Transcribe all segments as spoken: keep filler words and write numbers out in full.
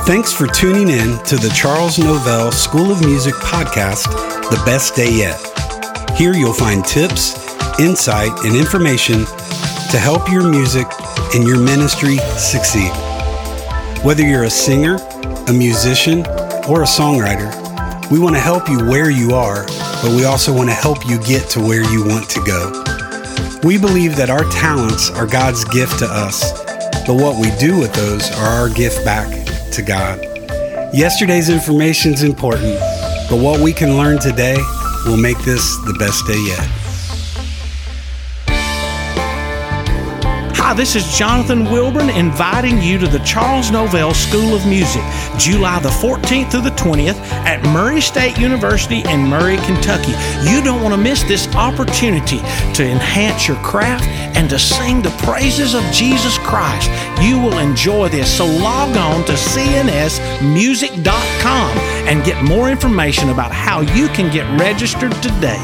Thanks for tuning in to the Charles Novell School of Music podcast, The Best Day Yet. Here you'll find tips, insight, and information to help your music and your ministry succeed. Whether you're a singer, a musician, or a songwriter, we want to help you where you are, but we also want to help you get to where you want to go. We believe that our talents are God's gift to us, but what we do with those are our gift back to God. Yesterday's information is important, but what we can learn today will make this the best day yet. Hi, this is Jonathan Wilburn inviting you to the Charles Novell School of Music, July the fourteenth through the twentieth at Murray State University in Murray, Kentucky. You don't want to miss this opportunity to enhance your craft and to sing the praises of Jesus Christ. You will enjoy this, so log on to c n s music dot com and get more information about how you can get registered today.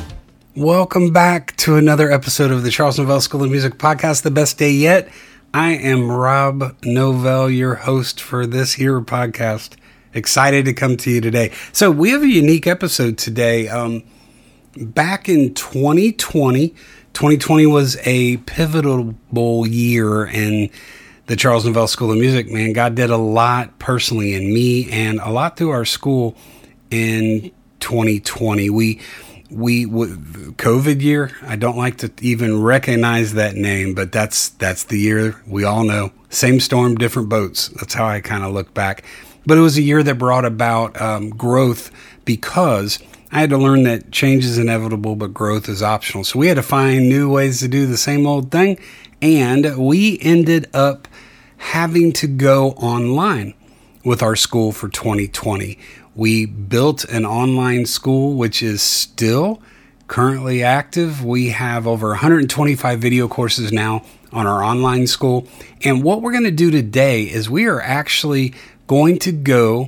Welcome back to another episode of the Charles Novell School of Music podcast, The Best Day Yet. I am Rob Novell, your host for this here podcast. Excited to come to you today. So we have a unique episode today. Um, back in twenty twenty, twenty twenty was a pivotal year in the Charles Novell School of Music. Man, God did a lot personally in me and a lot through our school in twenty twenty. We We, COVID year, I don't like to even recognize that name, but that's that's the year we all know. Same storm, different boats. That's how I kind of look back. But it was a year that brought about um, growth because I had to learn that change is inevitable, but growth is optional. So we had to find new ways to do the same old thing, and we ended up having to go online with our school for twenty twenty. We built an online school, which is still currently active. We have over one hundred twenty-five video courses now on our online school. And what we're going to do today is we are actually going to go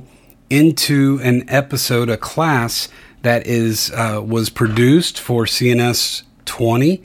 into an episode, a class that is uh, was produced for C N S twenty.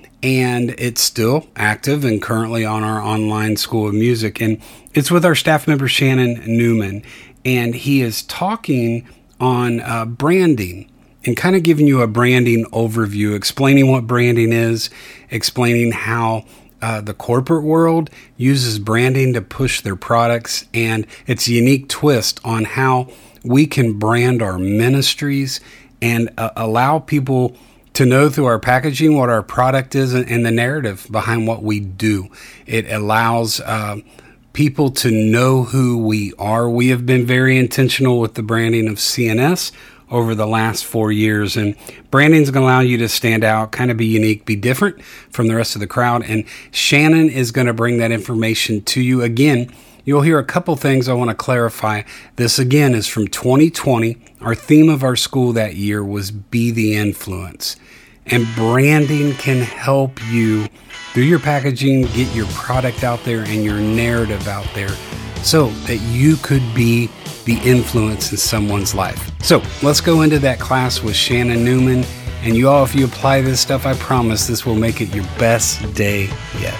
And it's still active and currently on our online School of Music. And it's with our staff member, Shannon Newman. And he is talking on uh, branding and kind of giving you a branding overview, explaining what branding is, explaining how uh, the corporate world uses branding to push their products. And it's a unique twist on how we can brand our ministries and uh, allow people to know through our packaging what our product is and, and the narrative behind what we do. It allows uh, people to know who we are. We have been very intentional with the branding of C N S over the last four years. And branding is going to allow you to stand out, kind of be unique, be different from the rest of the crowd. And Shannon is going to bring that information to you. Again, you'll hear a couple things I want to clarify. This, again, is from twenty twenty. Our theme of our school that year was Be the Influence. And branding can help you, through your packaging, get your product out there and your narrative out there so that you could be the influence in someone's life. So let's go into that class with Shannon Newman. And you all, if you apply this stuff, I promise this will make it your best day yet.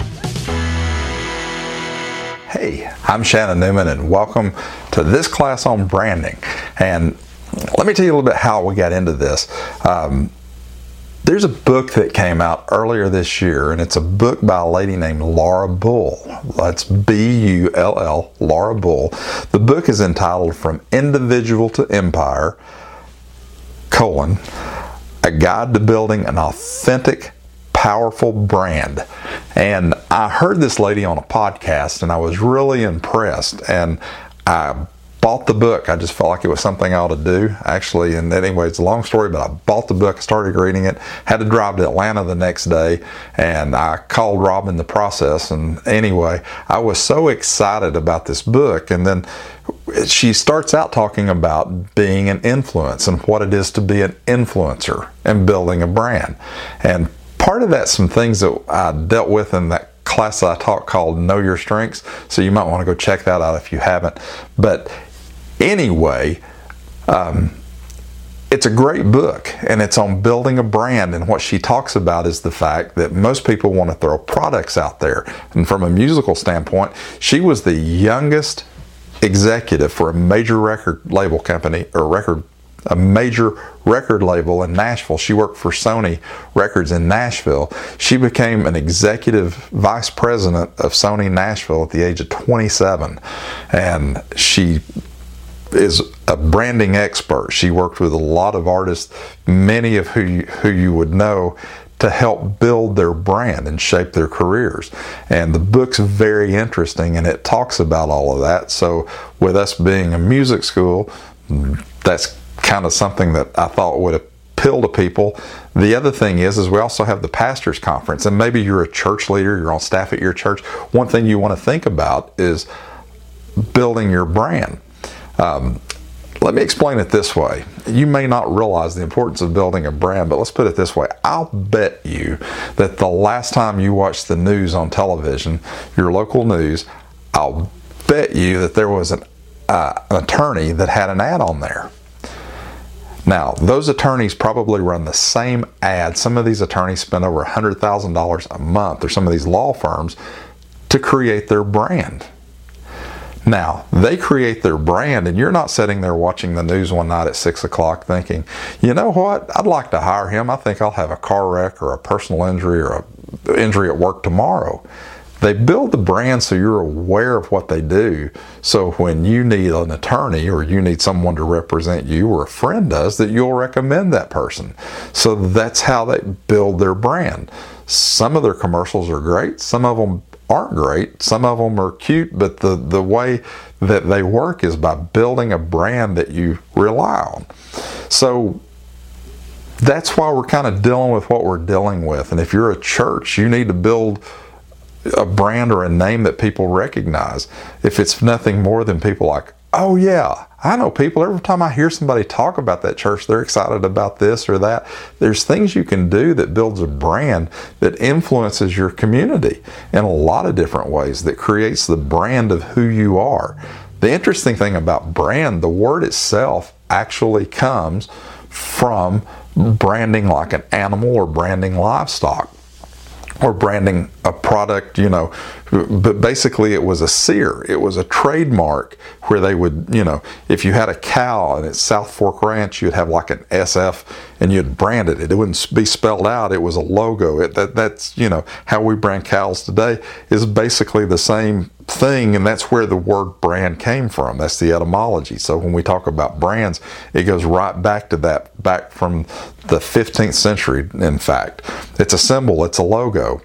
Hey, I'm Shannon Newman, and welcome to this class on branding. And let me tell you a little bit how we got into this. Um, there's a book that came out earlier this year, and it's a book by a lady named Laura Bull. That's B U L L, Laura Bull. The book is entitled From Individual to Empire, colon, A Guide to Building an Authentic, Powerful Brand. And I heard this lady on a podcast and I was really impressed, and I bought the book. I just felt like it was something I ought to do, actually. And anyway, it's a long story, but I bought the book, started reading it, had to drive to Atlanta the next day, and I called Rob in the process. And anyway, I was so excited about this book. And then she starts out talking about being an influence and what it is to be an influencer and building a brand. And part of that's some things that I dealt with in that class that I taught called Know Your Strengths. So you might want to go check that out if you haven't. But anyway, um, it's a great book, and it's on building a brand. And what she talks about is the fact that most people want to throw products out there. And from a musical standpoint, she was the youngest executive for a major record label company, or record, a major record label in Nashville. She worked for Sony Records in Nashville. She became an executive vice president of Sony Nashville at the age of twenty-seven. And she is a branding expert. She worked with a lot of artists, many of who you, who you would know, to help build their brand and shape their careers. And the book's very interesting, and it talks about all of that. So with us being a music school, that's kind of something that I thought would appeal to people. The other thing is, is we also have the Pastors Conference, and maybe you're a church leader, you're on staff at your church. One thing you want to think about is building your brand. Um, let me explain it this way. You may not realize the importance of building a brand, but let's put it this way. I'll bet you that the last time you watched the news on television, your local news, I'll bet you that there was an, uh, an attorney that had an ad on there. Now, those attorneys probably run the same ad. Some of these attorneys spend over one hundred thousand dollars a month, or some of these law firms, to create their brand. Now, they create their brand, and you're not sitting there watching the news one night at six o'clock thinking, you know what, I'd like to hire him. I think I'll have a car wreck or a personal injury or an injury at work tomorrow. They build the brand so you're aware of what they do. So when you need an attorney, or you need someone to represent you, or a friend does, that you'll recommend that person. So that's how they build their brand. Some of their commercials are great. Some of them aren't great. Some of them are cute, but the, the way that they work is by building a brand that you rely on. So that's why we're kind of dealing with what we're dealing with. And if you're a church, you need to build a brand or a name that people recognize. If it's nothing more than people like, oh yeah, I know people, every time I hear somebody talk about that church, they're excited about this or that. There's things you can do that builds a brand that influences your community in a lot of different ways, that creates the brand of who you are. The interesting thing about brand, the word itself actually comes from branding like an animal, or branding livestock, or branding a product, you know. But basically it was a sear. It was a trademark where they would, you know, if you had a cow and it's South Fork Ranch, you'd have like an S F and you'd brand it. It wouldn't be spelled out. It was a logo. It, that, that's, you know, how we brand cows today is basically the same thing, and that's where the word brand came from. That's the etymology. So when we talk about brands, it goes right back to that, back from the fifteenth century, in fact. It's a symbol. It's a logo.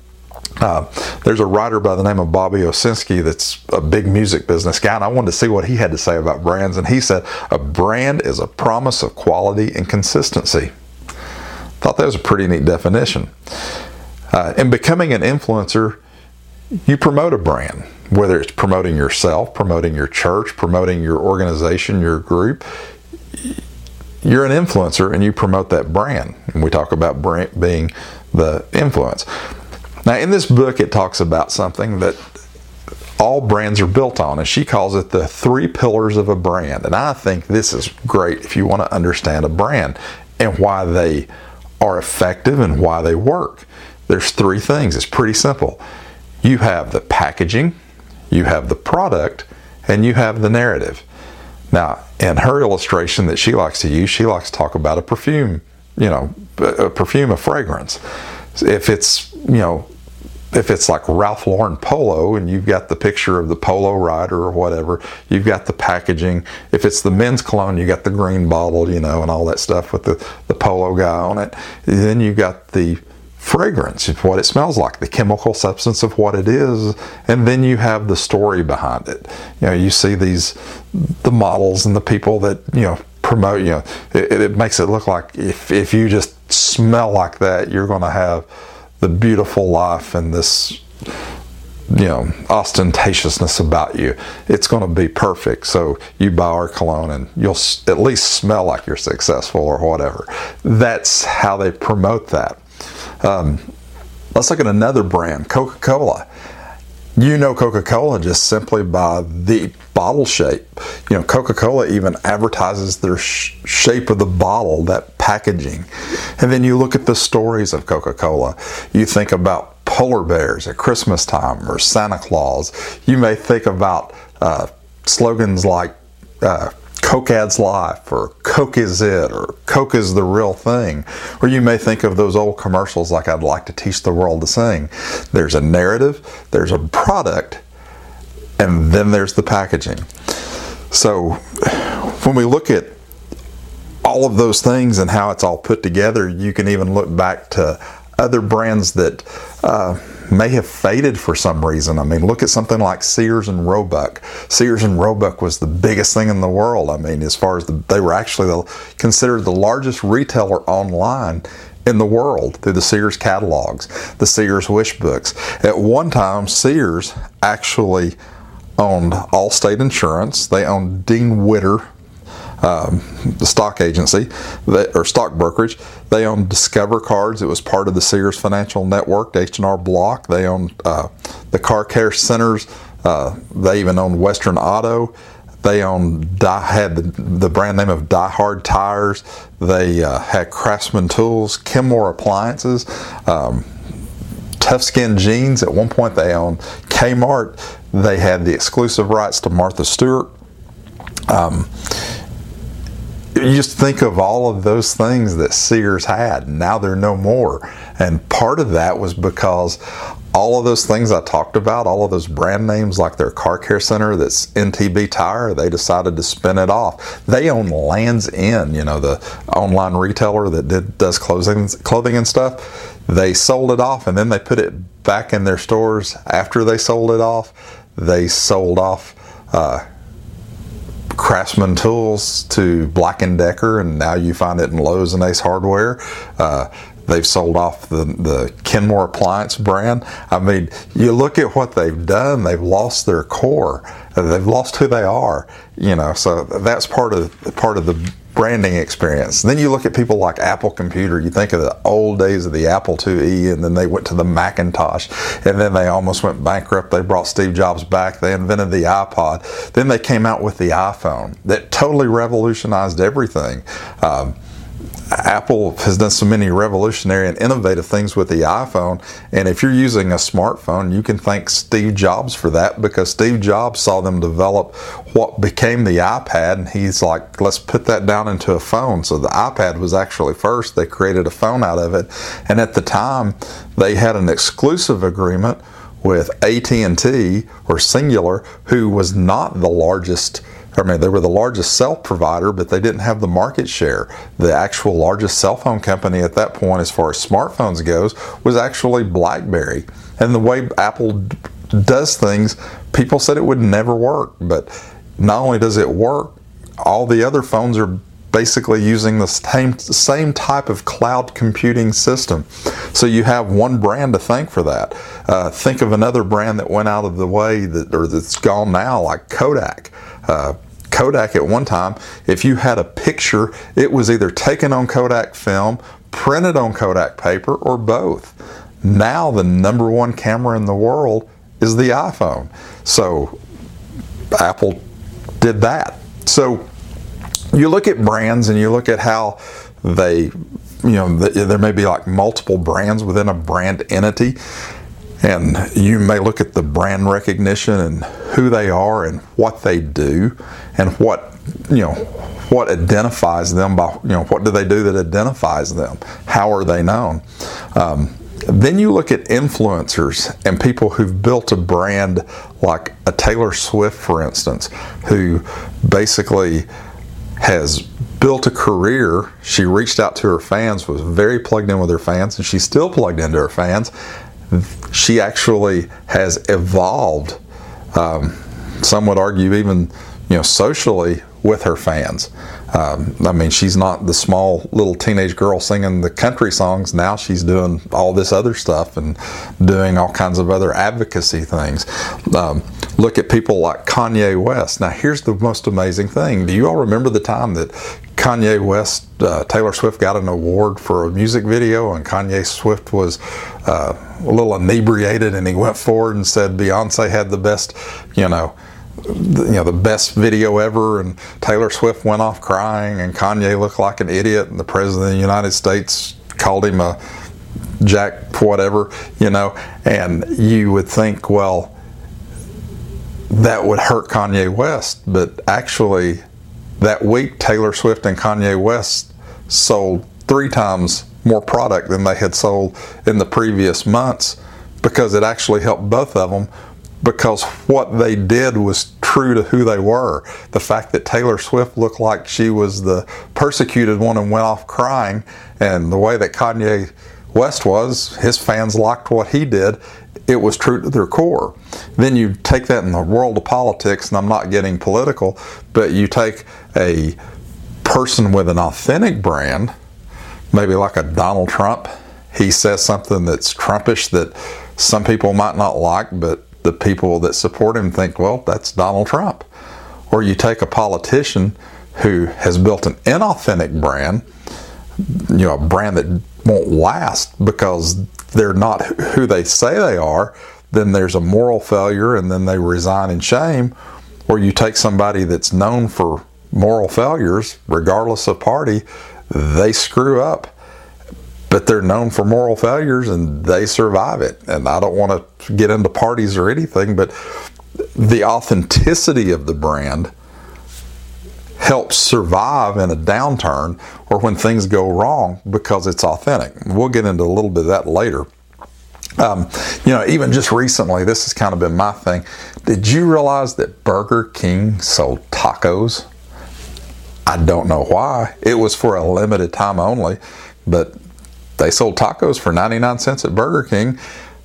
Uh, there's a writer by the name of Bobby Owsinski that's a big music business guy, and I wanted to see what he had to say about brands, and he said, a brand is a promise of quality and consistency. Thought that was a pretty neat definition. Uh, in becoming an influencer, you promote a brand, whether it's promoting yourself, promoting your church, promoting your organization, your group. You're an influencer and you promote that brand. And we talk about brand being the influence. Now, in this book, it talks about something that all brands are built on, and she calls it the three pillars of a brand. And I think this is great if you want to understand a brand and why they are effective and why they work. There's three things. It's pretty simple. You have the packaging, you have the product, and you have the narrative. Now, in her illustration that she likes to use, she likes to talk about a perfume, you know, a perfume, a fragrance. If it's, you know, if it's like Ralph Lauren Polo and you've got the picture of the Polo rider or whatever, you've got the packaging. If it's the men's cologne, you got the green bottle, you know, and all that stuff with the, the Polo guy on it. Then you got the fragrance of what it smells like, the chemical substance of what it is, and then you have the story behind it. You know, you see these, the models and the people that, you know, promote, you know, it, it makes it look like if, if you just smell like that, you're going to have the beautiful life and this, you know, ostentatiousness about you. It's going to be perfect. So you buy our cologne and you'll at least smell like you're successful or whatever. That's how they promote that. Um, let's look at another brand, Coca-Cola. You know Coca-Cola just simply by the bottle shape. You know, Coca-Cola even advertises their sh- shape of the bottle, that packaging. And then you look at the stories of Coca-Cola. You think about polar bears at Christmas time or Santa Claus. You may think about uh, slogans like uh, Coke adds life, or Coke is it, or Coke is the real thing. Or you may think of those old commercials like I'd like to teach the world to sing. There's a narrative, there's a product, and then there's the packaging. So when we look at all of those things and how it's all put together, you can even look back to other brands that uh, may have faded for some reason. I mean, look at something like Sears and Roebuck. Sears and Roebuck was the biggest thing in the world. I mean, as far as the, they were actually the, considered the largest retailer online in the world through the Sears catalogs, the Sears wish books. At one time, Sears actually owned Allstate Insurance. They owned Dean Witter, Um, the stock agency, they, or stock brokerage. They owned Discover Cards. It was part of the Sears Financial Network, H and R Block. They owned uh, the Car Care Centers. Uh, they even owned Western Auto. They owned had the, the brand name of Die Hard Tires. They uh, had Craftsman Tools, Kenmore Appliances, um, Tough Skin Jeans. At one point, they owned Kmart. They had the exclusive rights to Martha Stewart. Um, You just think of all of those things that Sears had. Now they're no more. And part of that was because all of those things I talked about, all of those brand names like their Car Care Center that's N T B Tire, they decided to spin it off. They own Lands' End, you know, the online retailer that did, does clothing, clothing and stuff. They sold it off, and then they put it back in their stores after they sold it off. They sold off uh, Craftsman Tools to Black and Decker, and now you find it in Lowe's and Ace Hardware. Uh, they've sold off the, the Kenmore Appliance brand. I mean, you look at what they've done, they've lost their core. They've lost who they are, you know, so that's part of part of the branding experience. Then you look at people like Apple Computer. You think of the old days of the Apple two E, and then they went to the Macintosh, and then they almost went bankrupt. They brought Steve Jobs back. They invented the iPod. Then they came out with the iPhone that totally revolutionized everything. Um, Apple has done so many revolutionary and innovative things with the iPhone, and if you're using a smartphone, you can thank Steve Jobs for that, because Steve Jobs saw them develop what became the iPad, and he's like, let's put that down into a phone. So the iPad was actually first. They created a phone out of it, and at the time, they had an exclusive agreement with A T and T, or Singular, who was not the largest I mean, they were the largest cell provider, but they didn't have the market share. The actual largest cell phone company at that point, as far as smartphones goes, was actually BlackBerry. And the way Apple d- does things, people said it would never work. But not only does it work, all the other phones are basically using the same, same type of cloud computing system. So you have one brand to thank for that. Uh, think of another brand that went out of the way, that or that's gone now, like Kodak. Uh, Kodak at one time, if you had a picture, it was either taken on Kodak film, printed on Kodak paper, or both. Now the number one camera in the world is the iPhone. So Apple did that. So you look at brands and you look at how they, you know, there may be like multiple brands within a brand entity. And you may look at the brand recognition and who they are and what they do and what, you know, what identifies them by, you know, what do they do that identifies them? How are they known? Um, then you look at influencers and people who've built a brand, like a Taylor Swift, for instance, who basically has built a career. She reached out to her fans, was very plugged in with her fans, and she's still plugged into her fans. She actually has evolved, um, some would argue even, you know, socially with her fans. Um, I mean, she's not the small little teenage girl singing the country songs. Now she's doing all this other stuff and doing all kinds of other advocacy things. Um, look at people like Kanye West. Now, here's the most amazing thing. Do you all remember the time that Kanye West, uh, Taylor Swift got an award for a music video, and Kanye Swift was uh, a little inebriated, and he went forward and said Beyonce had the best, you know, you know, the best video ever, and Taylor Swift went off crying, and Kanye looked like an idiot, and the President of the United States called him a jack whatever, you know, and you would think, well, that would hurt Kanye West. But actually, that week, Taylor Swift and Kanye West sold three times more product than they had sold in the previous months, because it actually helped both of them, because what they did was true to who they were. The fact that Taylor Swift looked like she was the persecuted one and went off crying, and the way that Kanye West was, his fans liked what he did, it was true to their core. Then you take that in the world of politics, and I'm not getting political, but you take a person with an authentic brand, maybe like a Donald Trump. He says something that's Trumpish that some people might not like, but the people that support him think, well, that's Donald Trump. Or you take a politician who has built an inauthentic brand, you know, a brand that won't last because they're not who they say they are, then there's a moral failure and then they resign in shame. Or you take somebody that's known for moral failures, regardless of party, they screw up, but they're known for moral failures and they survive it. And I don't want to get into parties or anything, but the authenticity of the brand helps survive in a downturn or when things go wrong because it's authentic. We'll get into a little bit of that later. Um, you know, even just recently, this has kind of been my thing. Did you realize that Burger King sold tacos? I don't know why. It was for a limited time only, but they sold tacos for ninety-nine cents at Burger King.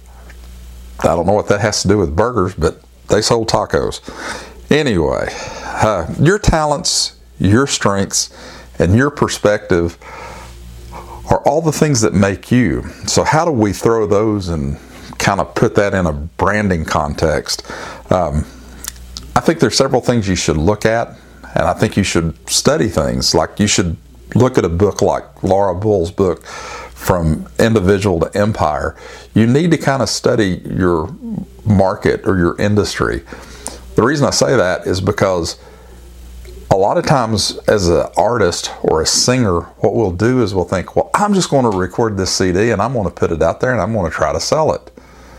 I don't know what that has to do with burgers, but they sold tacos. Anyway, uh, your talents, your strengths, and your perspective are all the things that make you. So how do we throw those and kind of put that in a branding context? Um, I think there's several things you should look at, and I think you should study things. Like you should look at a book like Laura Bull's book, From Individual to Empire. You need to kind of study your market or your industry. The reason I say that is because a lot of times as an artist or a singer, what we'll do is we'll think, well, I'm just going to record this C D and I'm going to put it out there and I'm going to try to sell it.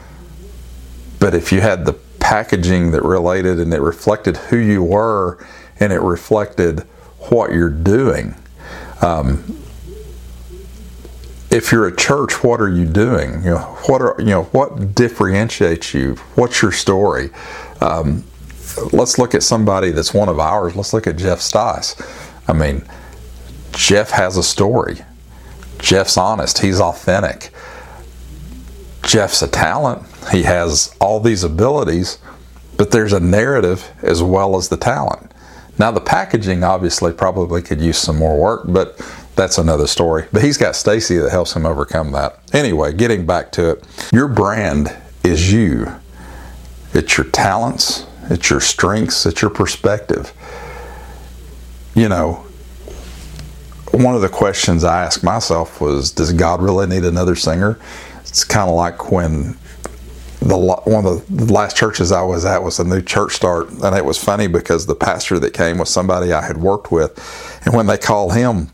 But if you had the packaging that related and it reflected who you were and it reflected what you're doing, um, if you're a church, what are you doing? You know, what are you know what differentiates you? What's your story? Um, let's look at somebody that's one of ours. Let's look at Jeff Stice. I mean, Jeff has a story. Jeff's honest. He's authentic. Jeff's a talent. He has all these abilities, but there's a narrative as well as the talent. Now, the packaging obviously probably could use some more work, but that's another story. But he's got Stacy that helps him overcome that. Anyway, getting back to it, your brand is you. It's your talents, it's your strengths, it's your perspective. You know, one of the questions I asked myself was, does God really need another singer? It's kind of like when the one of the last churches I was at was a new church start, and it was funny because the pastor that came was somebody I had worked with, and when they called him,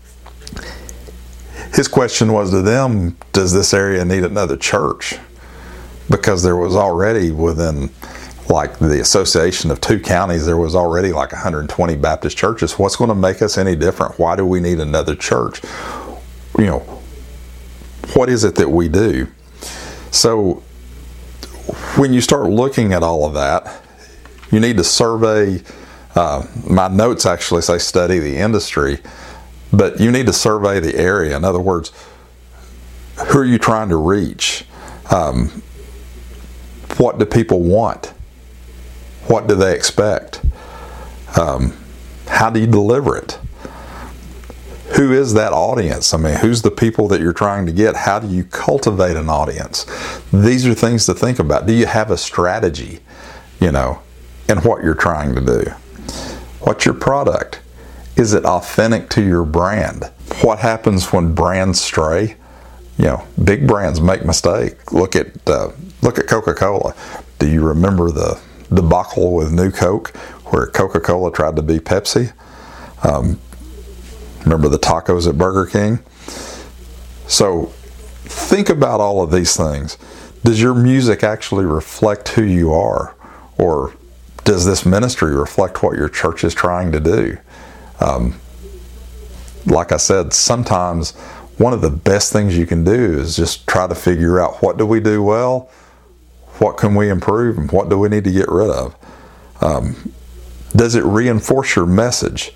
his question was to them, does this area need another church? Because there was already within like the association of two counties, there was already like one hundred twenty Baptist churches. What's going to make us any different? Why do we need another church? You know, what is it that we do? So when you start looking at all of that, you need to survey. Uh, my notes actually say study the industry, but you need to survey the area. In other words, who are you trying to reach? Um, what do people want? What do they expect? Um, how do you deliver it? Who is that audience? I mean, who's the people that you're trying to get? How do you cultivate an audience? These are things to think about. Do you have a strategy, you know, in what you're trying to do? What's your product? Is it authentic to your brand? What happens when brands stray? You know, big brands make mistakes. Look at uh, look at Coca-Cola. Do you remember the debacle with New Coke, where Coca-Cola tried to be Pepsi? Um, remember the tacos at Burger King? So think about all of these things. Does your music actually reflect who you are? Or does this ministry reflect what your church is trying to do? Um, like I said, sometimes one of the best things you can do is just try to figure out, what do we do well, what can we improve, and what do we need to get rid of? Um, does it reinforce your message?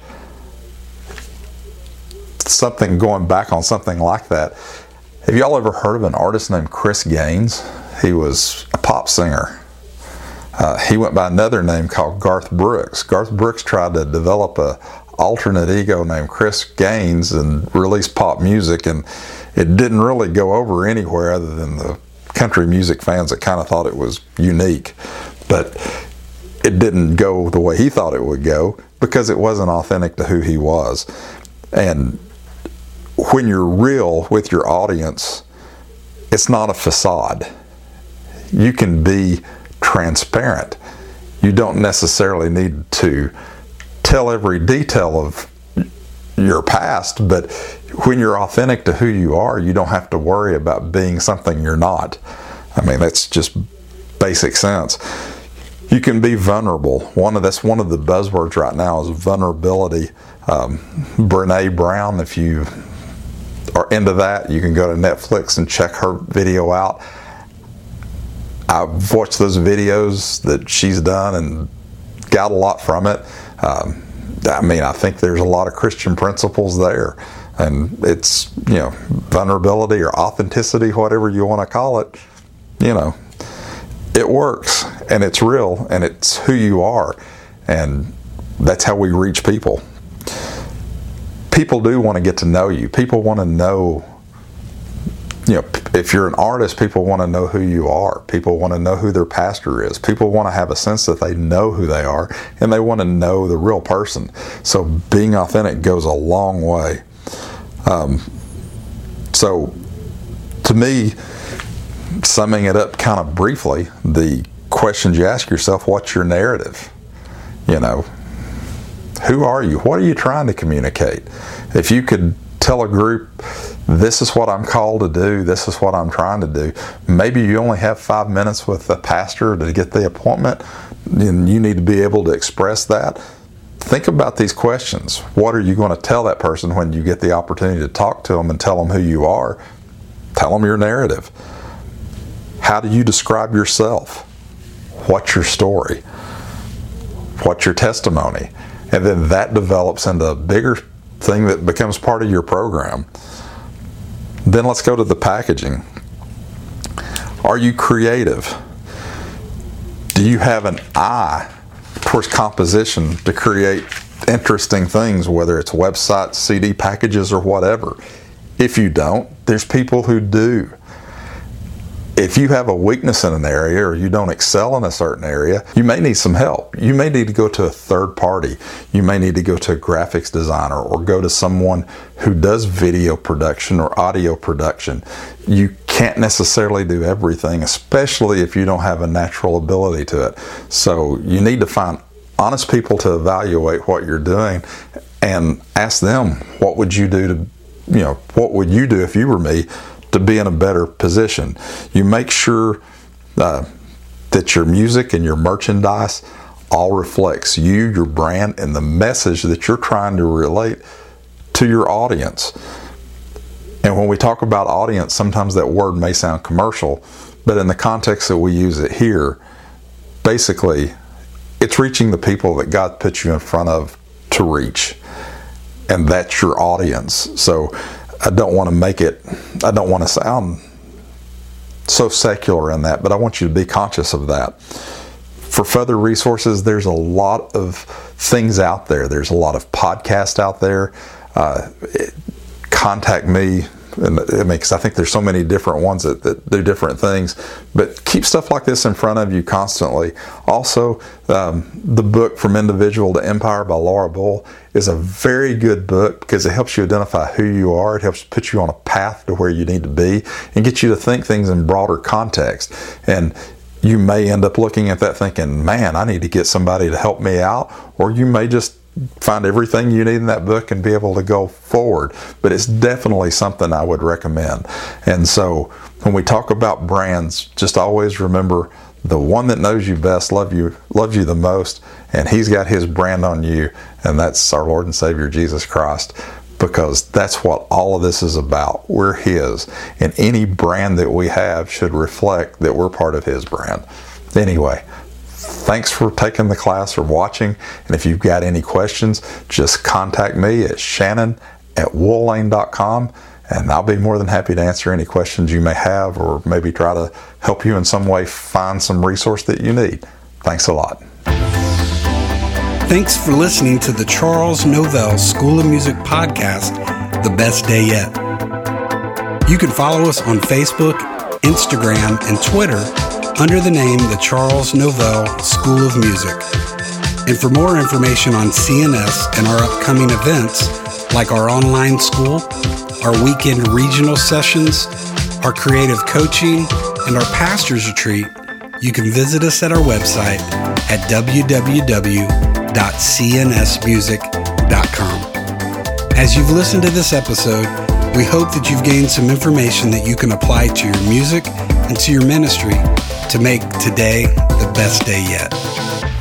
Something, going back on something like that, have y'all ever heard of an artist named Chris Gaines? He was a pop singer. Uh, he went by another name called Garth Brooks. Garth Brooks tried to develop a alternate ego named Chris Gaines and release pop music, and it didn't really go over anywhere other than the country music fans that kind of thought it was unique. But it didn't go the way he thought it would go because it wasn't authentic to who he was. And when you're real with your audience, it's not a facade. You can be transparent. You don't necessarily need to tell every detail of your past, but when you're authentic to who you are, you don't have to worry about being something you're not. I mean, that's just basic sense. You can be vulnerable. One of that's one of the buzzwords right now is vulnerability. Um, Brene Brown, if you are into that, you can go to Netflix and check her video out. I've watched those videos that she's done and got a lot from it. Um, I mean, I think there's a lot of Christian principles there, and it's, you know, vulnerability or authenticity, whatever you want to call it, you know, it works, and it's real, and it's who you are, and that's how we reach people. People do want to get to know you. People want to know, you know, if you're an artist, people want to know who you are. People want to know who their pastor is. People want to have a sense that they know who they are, and they want to know the real person. So being authentic goes a long way. Um, so to me, summing it up kind of briefly, the questions you ask yourself: what's your narrative? You know, who are you? What are you trying to communicate? If you could tell a group, this is what I'm called to do, this is what I'm trying to do. Maybe you only have five minutes with the pastor to get the appointment, and you need to be able to express that. Think about these questions. What are you going to tell that person when you get the opportunity to talk to them and tell them who you are? Tell them your narrative. How do you describe yourself? What's your story? What's your testimony? And then that develops into a bigger thing that becomes part of your program. Then let's go to the packaging. Are you creative? Do you have an eye towards composition to create interesting things, whether it's websites, C D packages, or whatever? If you don't, there's people who do. If you have a weakness in an area or you don't excel in a certain area, you may need some help. You may need to go to a third party. You may need to go to a graphics designer or go to someone who does video production or audio production. You can't necessarily do everything, especially if you don't have a natural ability to it. So you need to find honest people to evaluate what you're doing and ask them, what would you do to, you know, what would you do if you were me to be in a better position? You make sure uh, that your music and your merchandise all reflects you, your brand, and the message that you're trying to relate to your audience. And when we talk about audience, sometimes that word may sound commercial, but in the context that we use it here, basically, it's reaching the people that God put you in front of to reach. And that's your audience. So I don't want to make it, I don't want to sound so secular in that, but I want you to be conscious of that. For further resources, there's a lot of things out there. There's a lot of podcasts out there. Uh, it, contact me, and I mean, 'cause I think there's so many different ones that, that do different things, but keep stuff like this in front of you constantly. Also, um, the book From Individual to Empire by Laura Bull is a very good book because it helps you identify who you are. It helps put you on a path to where you need to be and get you to think things in broader context. And you may end up looking at that thinking, man, I need to get somebody to help me out, or you may just find everything you need in that book and be able to go forward. But it's definitely something I would recommend. And so when we talk about brands, just always remember the one that knows you best, love you, loves you the most, and he's got his brand on you, and that's our Lord and Savior Jesus Christ, because that's what all of this is about. We're his, and any brand that we have should reflect that we're part of his brand. Anyway, thanks for taking the class or watching, and if you've got any questions, just contact me at shannon at wool lane dot com, and I'll be more than happy to answer any questions you may have, or maybe try to help you in some way find some resource that you need. Thanks a lot. Thanks for listening to the Charles Novell School of Music podcast, The Best Day Yet. You can follow us on Facebook, Instagram, and Twitter under the name the Charles Novell School of Music. And for more information on C N S and our upcoming events, like our online school, our weekend regional sessions, our creative coaching, and our pastor's retreat, you can visit us at our website at w w w dot c n s music dot com. As you've listened to this episode, we hope that you've gained some information that you can apply to your music and to your ministry to make today the best day yet.